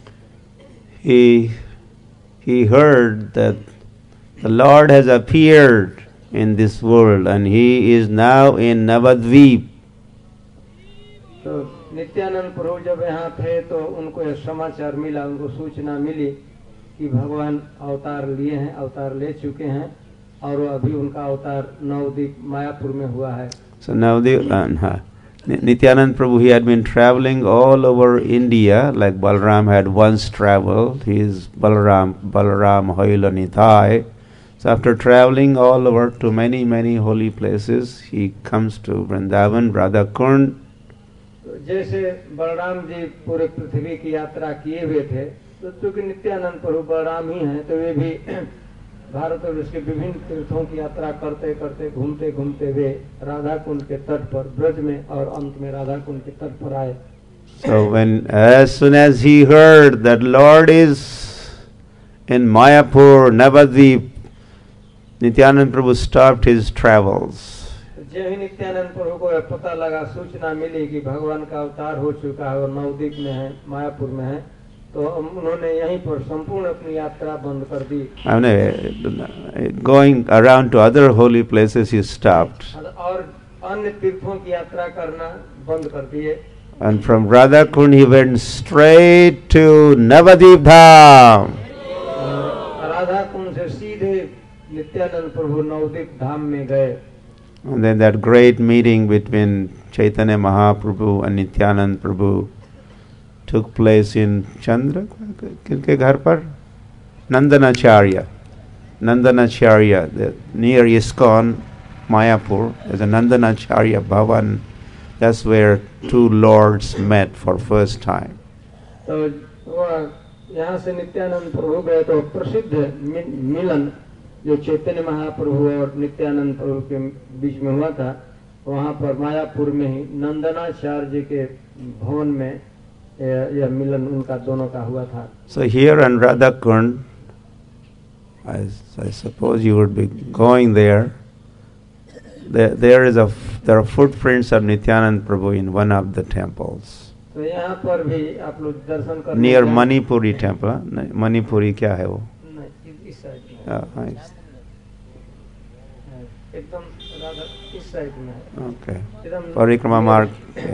He heard that the Lord has appeared in this world and he is now in Navadvip. तो नित्यानंद प्रभु जब यहाँ थे तो उनको यह समाचार मिला उनको सूचना मिली कि भगवान अवतार लिए हैं अवतार ले चुके हैं और वो अभी उनका अवतार नवद्वीप मायापुर में हुआ है। So Nityanand Prabhu, he had been traveling all over India like Balaram had once traveled. He is Balaram Hoila Nitai. So after traveling all over to many holy places, he comes to Vrindavan, Radha Kund. जैसे बलराम जी पूरे पृथ्वी की यात्रा किए हुए थे तो चूंकि नित्यानंद प्रभु बलराम ही हैं तो वे भी भारत और उसके विभिन्न तीर्थों की यात्रा करते करते घूमते घूमते वे राधा कुंड के तट पर ब्रज में और अंत में राधा कुंड के तट पर आए। So as soon as he heard that Lord is in Mayapur, Navadvip, Nityanand Prabhu stopped his travels. जब ही नित्यानंद प्रभु को पता लगा सूचना मिली कि भगवान का अवतार हो चुका है और नवद्वीप में है मायापुर में है तो उन्होंने यहीं पर संपूर्ण अपनी यात्रा बंद कर दी। Going around to other holy places he stopped. और अन्य तीर्थों की यात्रा करना बंद कर दिए। And from Radha Kund he went straight to Navadvip Dham. Radha Kund से सीधे नित्यानंद प्रभु नवद्वीप धाम में गए। And then that great meeting between Chaitanya Mahaprabhu and Nityanand Prabhu took place in Chandra, किनके घर पर? Nandanacharya, near ISKCON, Mayapur. There's a Nandanacharya Bhavan. That's where two lords met for first time. तो यहाँ से नित्यानंद प्रभु गए तो प्रसिद्ध मिलन जो चैतन्य महाप्रभु और नित्यानंद प्रभु के बीच में हुआ था वहाँ पर मायापुर में ही नंदनाचार्य के भवन में यह मिलन उनका दोनों का हुआ था। So here in Radha Kund, I suppose you would be going there. There are footprints of Nityanand Prabhu in one of the temples. तो यहाँ पर भी आप लोग दर्शन करने Near Manipuri temple. Manipuri क्या है वो? नहीं, इस साइड में हाँ, एकदम राधा इस साइड में है। Okay. एकदम परिक्रमा मार्ग.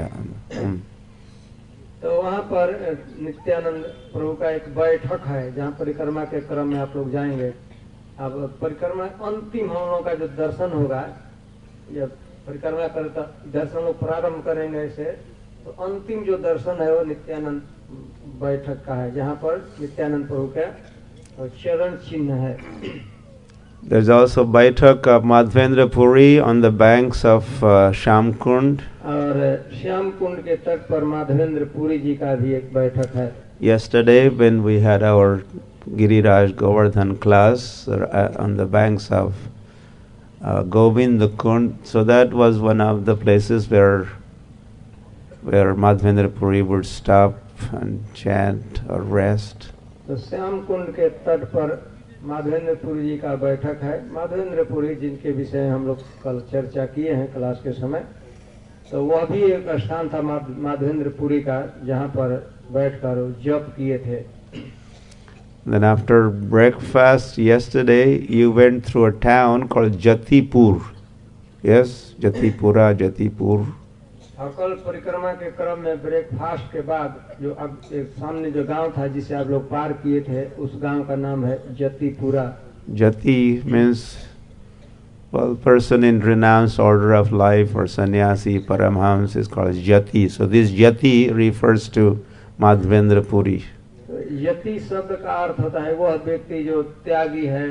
तो वहाँ पर नित्यानंद प्रभु का एक बैठक है जहाँ परिक्रमा के क्रम में आप लोग जाएंगे। अब परिक्रमा अंतिम हम लोगों का जो दर्शन होगा, जब परिक्रमा करता दर्शन लोग प्रारंभ करेंगे ऐसे, तो अंतिम जो दर्शन है वो नित्यानंद बैठक का है जहाँ पर नित्यानंद प्रभु का चरण चिन्ह है। There's also Baitak of Madhvendra Puri on the banks of Shamkund. और श्याम कुंड के तट पर माधवेंद्र पुरी जी का भी एक बैठक है। Yesterday when we had our Giriraj Govardhan class on the banks of Govind Kund, so that was one of the places where Madhvendra Puri would stop and chant or rest. तो श्याम कुंड के तट पर माधवेंद्र पुरी जी का बैठक है। माधवेंद्र पुरी जिनके विषय हम लोग कल चर्चा किए हैं क्लास के समय, तो वह भी एक स्थान था माधवेंद्र पुरी का जहाँ पर बैठकर जप किए थे। Then after breakfast yesterday, you went through a town called Jatipur. Yes, Jatipura, Jatipur. कल परिक्रमा के क्रम में ब्रेकफास्ट के बाद जो अब एक सामने जो गांव था जिसे आप लोग पार किए थे, उस गांव का नाम है Jatipura. Jati means, well, person in renounced order of life or sannyasi, paramhams is called Jati. So this Jati refers to Madhvendra Puri. यति शब्द का अर्थ होता है वह व्यक्ति जो त्यागी है,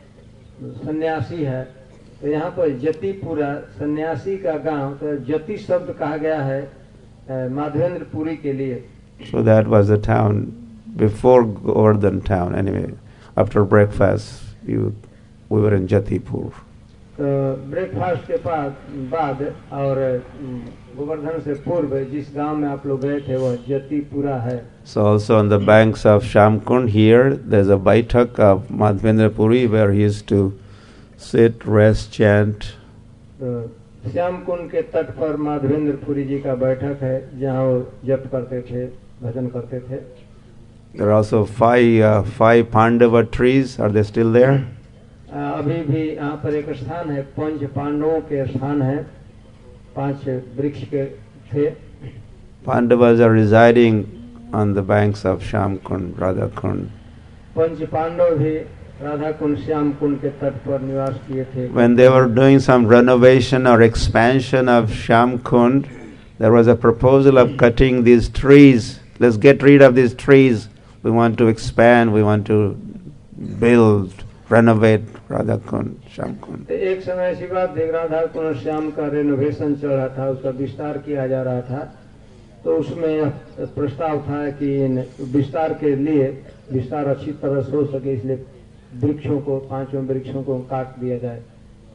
सन्यासी है। तो यहाँ पर जतिपुरा सन्यासी का गांव, तो जति शब्द कहा गया है माधवेंद्र पुरी के लिए। So that was the town before Govardhan town. Anyway, after breakfast, we were in Jatipur. तो ब्रेकफास्ट के बाद और गोवर्धन से पूर्व जिस गांव में आप लोग गए थे वह जतिपुरा है। So also on the banks of Shamkund here, there's a Baitak of Madhvendra Puri where he used to sit, rest, chant. तो श्याम कुंड के तट पर माधवेंद्र पुरी जी का बैठक है जहाँ वो जप करते थे, भजन करते थे। There are also five Pandava trees. Are they still there? अभी भी यहाँ पर एक स्थान है, पंच पांडवों के स्थान है, 5 वृक्ष के थे। Pandavas are residing on the banks of Shamkund, Radhakund. पंच पांडव भी राधा कुंड श्याम कुंड के तट पर निवास किए थे। When they were doing some renovation or expansion of Shamkund, there was a proposal of cutting these trees. Let's get rid of these trees. We want to expand. We want to build, renovate Radhakund, Shamkund. एक समय ऐसी बात देख राधा कुंड श्याम का रेनोवेशन चल रहा था, उसका विस्तार किया जा रहा था। तो उसमें प्रस्ताव था कि विस्तार के लिए विस्तार अच्छी तरह से हो सके, इसलिए वृक्षों को 5 वृक्षों को काट दिया जाए।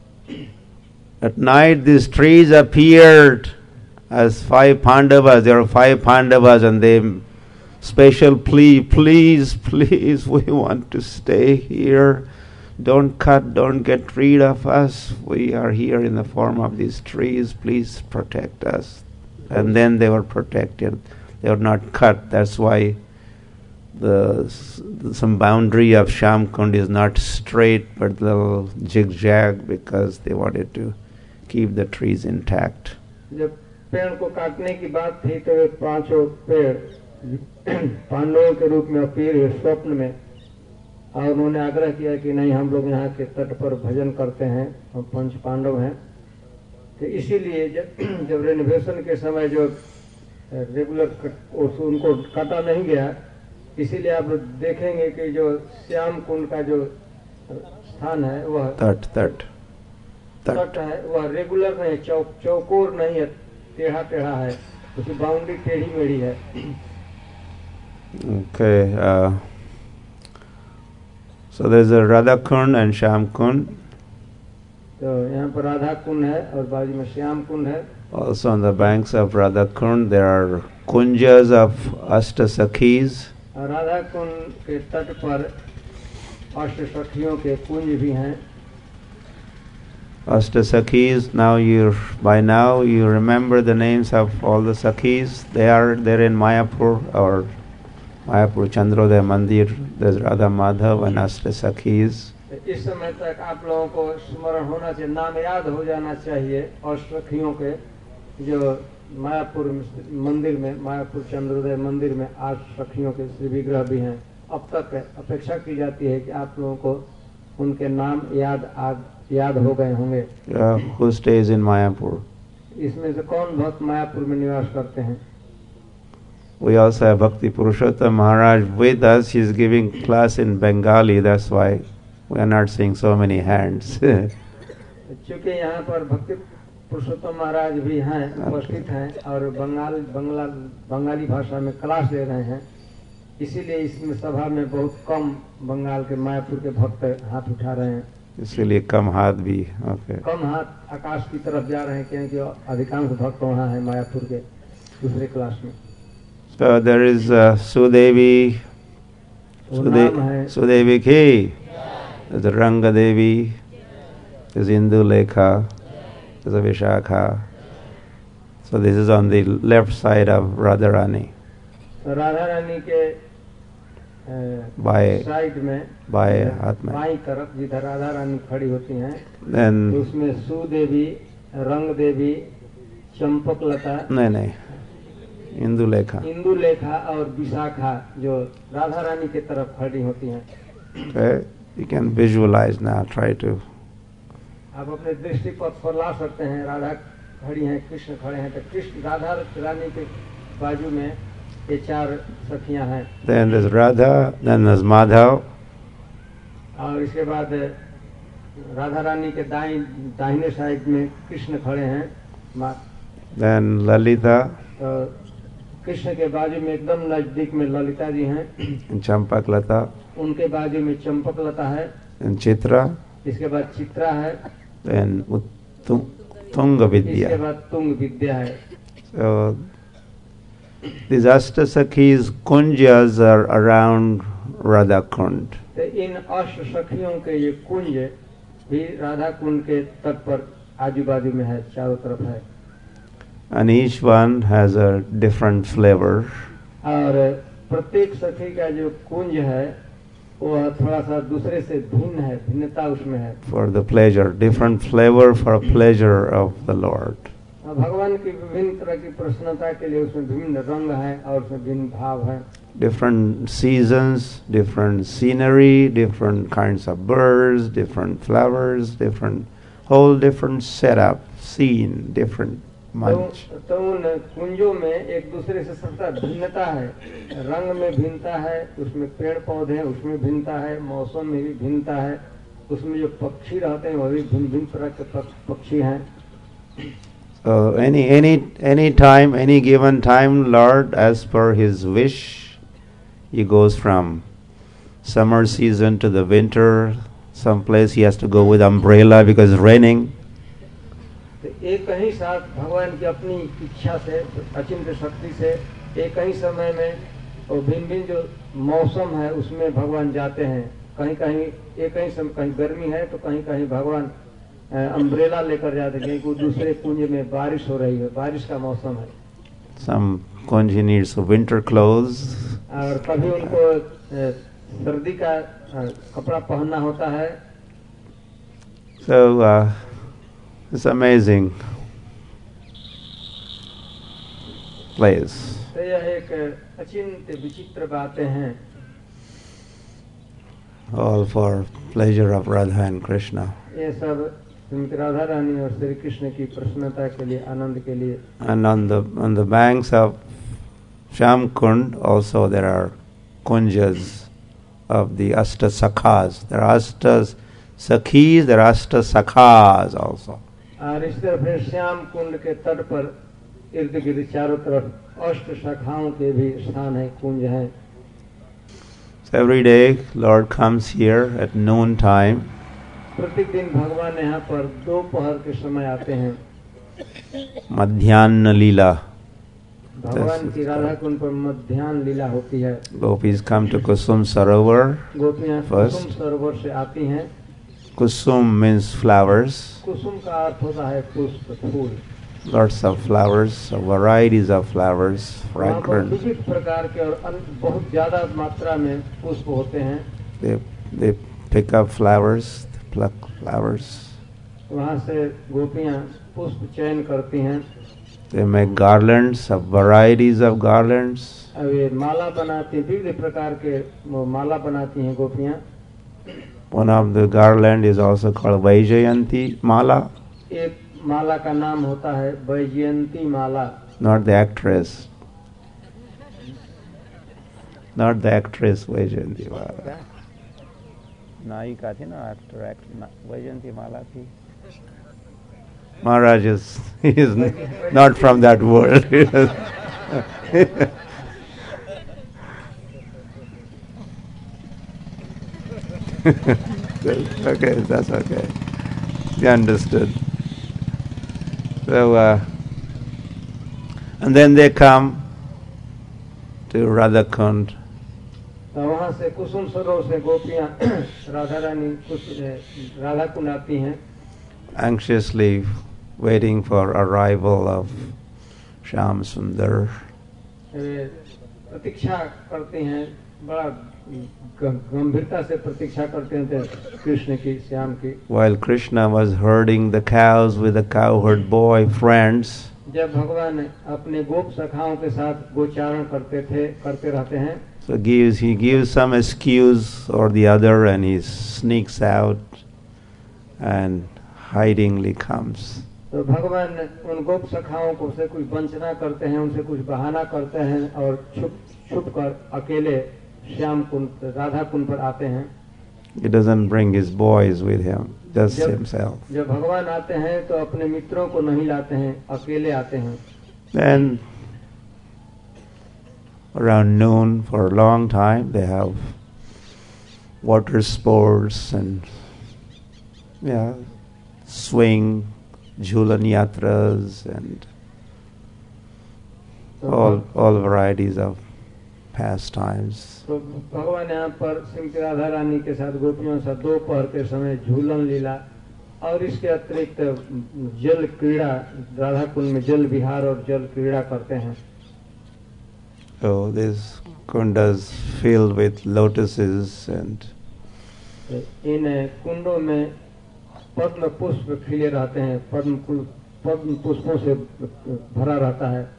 At night these trees appeared as 5 Pandavas. There were 5 Pandavas and they special plea, please, please, we want to stay here. Don't cut, don't get rid of us. We are here in the form of these trees. Please protect us. And then they were protected. They were not cut. That's why some boundary of Shamkund is not straight but a little zigzag, because they wanted to keep the trees intact. जब पेड़ को काटने की बात थी तो 5 पेड़ पांडवों के रूप में अपील स्वप्न में, और उन्होंने आग्रह किया कि नहीं, हम लोग यहाँ के तट पर भजन करते हैं, हम 5 पांडव हैं। तो इसीलिए जब रेनोवेशन के समय जो रेगुलर उनको काटा नहीं गया, इसीलिए आप देखेंगे कि जो श्याम कुंड का जो स्थान है वह तट है, वह रेगुलर नहीं, चौकोर नहीं है, टेढ़ा टेढ़ा है, उसकी बाउंड्री टेढ़ी मेढ़ी है। Okay, so there's a Radha Kund and Shyam Kund. तो यहाँ पर राधा कुंड है और बाजू में श्याम कुंड है। Also on the banks of Radha Kund there are kunjas of Ashtasakhis. Radha Kund के तट पर अष्ट सखियों के कुंज भी हैं। Ashtasakhis, by now you remember the names of all the Sakhis. They are there in Mayapur, or Mayapur Chandrodaya Mandir. There's Radha Madhav and Ashtasakhis. इस समय तक आप लोगों को स्मरण होना चाहिए, नाम याद हो जाना चाहिए अष्टसखियों के, जो मायापुर मंदिर में, मायापुर चंद्रोदय मंदिर में 8 सखियों के श्री विग्रह भी हैं। अब तक अपेक्षा की जाती है कि आप लोगों को उनके नाम याद हो गए होंगे। Who stays in Mayapur? इसमें से कौन भक्त मायापुर में निवास करते हैं? We also have Bhakti Purushottam Maharaj with us. He's giving class in Bengali. That's why we are not seeing so many hands. क्योंकि यहाँ पर भक्ति पुरुषोत्तम महाराज भी हैं, उपस्थित हैं और बंगाली भाषा में क्लास ले रहे हैं, इसीलिए इसमें सभा में बहुत कम बंगाल के मायापुर के भक्त हाथ उठा रहे हैं। इसलिए कम हाथ भी कम हाथ आकाश की तरफ जा रहे हैं, क्योंकि अधिकांश भक्त वहाँ है मायापुर के दूसरे क्लास में। So there is Sudevi, Sudevi Ki, there's a Ranga Devi, there's Indu Lekha, there's a Vishakha. So this is on the left side of Radharani. So Radharani के साइड में, बाएं हाथ में, बाईं तरफ जिधर राधा रानी खड़ी होती हैं, Then उसमें सुदेवी, रंग देवी, चंपक लता, नहीं इंदु लेखा और विशाखा जो राधा रानी की तरफ खड़ी होती हैं। Okay, you can visualize now. Try to. आप अपने दृष्टिपथ पर ला सकते हैं। राधा खड़ी हैं, कृष्ण खड़े हैं, तो कृष्ण राधा रानी के बाजू में ये 4 सखियां हैं। Then there's Radha, then there's Madhav. और इसके बाद राधा रानी के दाहिने साइड में कृष्ण खड़े हैं। Then Lalita. कृष्ण के बाजू में एकदम नजदीक में ललिता जी हैं। चंपक लता। उनके बाजू में चंपक लता है। चित्रा। इसके बाद चित्रा है। Then Tunga Vidya. इसके बाद तुंग विद्या है। So these Ashtasakhis kunjas are around Radha Kund. तो इन अष्ट सखियों के ये कुंज भी राधा कुंड के तट पर आजू बाजू में है, चारों तरफ है। And each one has a different flavor. और प्रत्येक सखी का जो कुंज है वो थोड़ा सा दूसरे से भिन्न है, भिन्नता उसमें है। For the pleasure, different flavor for pleasure of the Lord. भगवान की विभिन्न तरह की प्रसन्नता के लिए उसमें विभिन्न रंग है और उसमें भिन्न भाव है। Different seasons, different scenery, different kinds of birds, different flowers, different setup, scene, different munch. तो उन कुंजों में एक दूसरे से सबका भिन्नता है, रंग में भिन्नता है, उसमें पेड़ पौधे हैं उसमें भिन्नता है, मौसम में भी भिन्नता है, उसमें जो पक्षी रहते हैं वो भी भिन्न भिन्न तरह के पक्षी हैं। So any time, any given time, Lord, as per His wish, He goes from summer season to the winter. Someplace He has to go with umbrella because it's raining. एक ही साथ भगवान की अपनी इच्छा से, अचिंत्य शक्ति से, एक ही समय में और भिन्न भिन्न जो मौसम है उसमें भगवान जाते हैं। कहीं कहीं एक ही समय, कहीं गर्मी है तो कहीं कहीं भगवान अम्ब्रेला लेकर जाते हैं, क्योंकि दूसरे कुंज में बारिश हो रही है, बारिश का मौसम है। Some kunj needs winter clothes. और कभी उनको सर्दी का कपड़ा पहनना होता है। So it's amazing place. तो यह एक अचिंत्य विचित्र बातें हैं। All for pleasure of Radha and Krishna. ये सब श्रीमती राधा रानी और श्री कृष्ण की प्रसन्नता के लिए, आनंद के लिए। And on the banks of Shyam Kund also there are kunjas of the Ashta Sakhas. There are Ashta Sakhis, there are Ashta Sakhas also. और इस तरफ श्याम कुंड के तट पर इर्द गिर्द चारों तरफ अष्ट शाखाओं के भी स्थान है, कुंज हैं। So every day Lord comes here at noon time. प्रत्येक दिन भगवान यहाँ पर दोपहर के समय आते हैं। Madhyana Leela. भगवान की राधा कुंड पर मध्याह्न लीला होती है। Gopis come to Kusum Sarovar गोपियाँ first. कुसुम सरोवर से आती हैं। kusum means flowers. कुसुम का अर्थ होता है पुष्प, फूल। Lots of flowers, varieties of flowers, वहाँ पर fragrant. विविध प्रकार के और बहुत ज्यादा मात्रा में पुष्प होते हैं। They pick up flowers, they pluck flowers. वहाँ से गोपियाँ पुष्प चयन करती हैं। They make garlands of varieties of garlands. अब ये माला बनाती हैं, विविध प्रकार के माला बनाती हैं गोपियाँ। One of the garland is also called Vaijayanti Mala. एक माला का नाम होता है वैजयंती माला। Not the actress. Not the actress Vaijayanti Mala. नायिका थी ना, actor Vaijayanti Mala थी. Maharaj is not from that world. Okay, that's okay. You understood. So, and then they come to Radhakund. तो वहाँ से कुसुम सरोवर से गोपियाँ राधा रानी राधा कुंड आती हैं, Anxiously waiting for arrival of Shyam Sundar. प्रतीक्षा करती हैं, बड़ा गंभीरता से प्रतीक्षा करते हैं कृष्ण की, श्याम की। While Krishna was herding the cows with the cowherd boy friends, जब भगवान अपने गोप सखाओं के साथ गोचारण करते रहते हैं, so he gives some excuse or the other, and he sneaks out and hidingly comes. तो भगवान उन गोप सखाओं को से कुछ वंचना करते हैं, उनसे कुछ बहाना करते हैं और छुप कर अकेले श्याम कुंड राधा कुंड पर आते हैं। He doesn't bring his boys with him, just himself. जब भगवान आते हैं तो अपने मित्रों को नहीं लाते हैं, अकेले आते हैं। Then around noon, for a long time, they have water sports and swing, jhulan yatras, and all varieties of pastimes. तो भगवान यहाँ पर श्रीमती राधा रानी के साथ गोपियों से दोपहर के समय झूलन लीला और इसके अतिरिक्त जल क्रीड़ा, राधा कुंड में जल विहार और जल क्रीड़ा करते हैं। So this kunda is filled with lotuses, and इन कुंडों में पद्म पुष्प खिले रहते हैं, पद्म पुष्पों से भरा रहता है।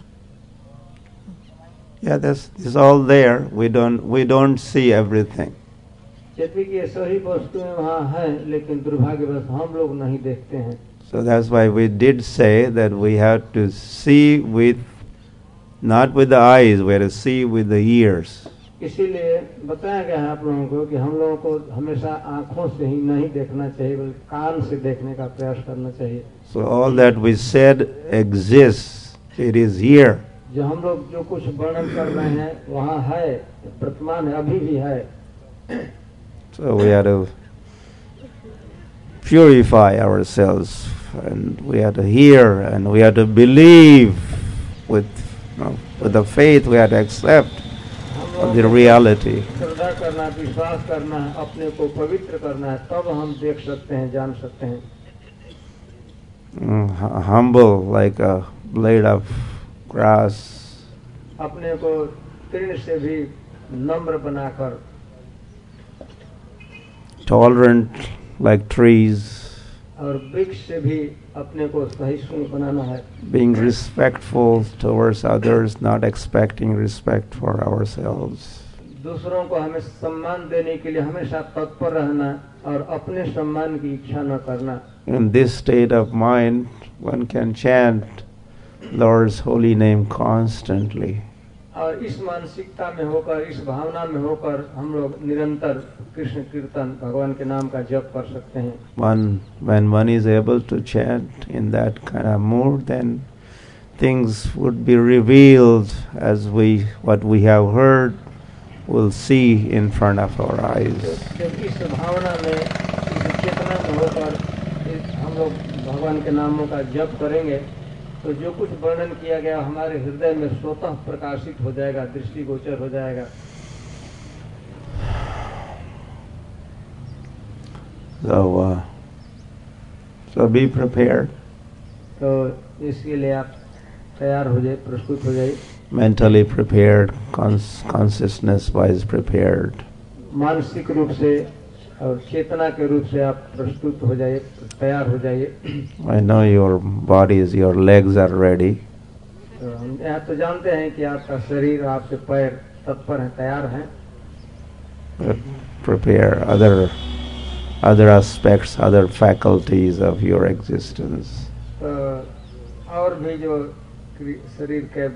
this is all there. We don't see everything. यद्यपि ये सही वस्तुएं वहाँ हैं, लेकिन दुर्भाग्यवश हम लोग नहीं देखते हैं। So that's why we did say that we have to see with, not with the eyes, we have to see with the ears. इसीलिए बताया गया है आप लोगों को कि हम लोगों को हमेशा आँखों से ही नहीं देखना चाहिए, बल्कि कान से देखने का प्रयास करना चाहिए। So all that we said exists. It is here. जो हम लोग जो कुछ वर्णन कर रहे हैं वहाँ है, वर्तमान है, अभी भी है। So we have to purify ourselves, and we have to hear, and we have to believe with the faith. We have to accept the reality. श्रद्धा करना, विश्वास करना, अपने को पवित्र करना है, तब हम देख सकते हैं, जान सकते हैं। Humble like a blade of grass. अपने को तृण से भी नम्र बनाकर, tolerant like trees, और वृक्ष से भी अपने को सहिष्णु बनाना है। being respectful towards others, not expecting respect for ourselves. दूसरों को हमें सम्मान देने के लिए हमेशा तत्पर रहना और अपने सम्मान की इच्छा न करना। In this state of mind, one can chant Lord's holy name constantly. और इस मानसिकता में होकर, इस भावना में होकर हम लोग निरंतर कृष्ण कीर्तन, भगवान के नाम का जप कर सकते हैं। When one is able to chant in that kind of mood, then things would be revealed as what we have heard will see in front of our eyes. जब इस भावना में, इस चेतना में होकर हम लोग भगवान के नामों का जप करेंगे, तो जो कुछ वर्णन किया गया हमारे हृदय में स्वतः प्रकाशित हो जाएगा, दृष्टिगोचर हो जाएगा। So be prepared. तो इसके लिए आप तैयार हो जाइए, प्रस्तुत हो जाइए. Mentally prepared, consciousness wise prepared. मानसिक रूप से और चेतना के रूप से आप प्रस्तुत हो जाइए, तैयार हो जाइए. I know your bodies, your legs are ready. तो हम यहाँ तो जानते हैं कि आपका शरीर, आपके पैर तत्पर हैं, तैयार हैं. But prepare other aspects, other faculties of your existence. तो और भी जो शरीर के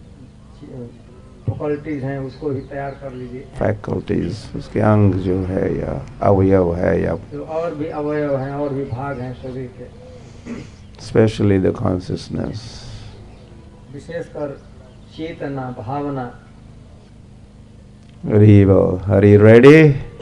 फैकल्टीज हैं उसको भी तैयार कर लीजिए. Faculties, उसके अंग जो है या अवयव है या तो और भी अवयव हैं, और भी भाग हैं शरीर के. especially the consciousness. विशेषकर चेतना, भावना. Very well. Are you ready?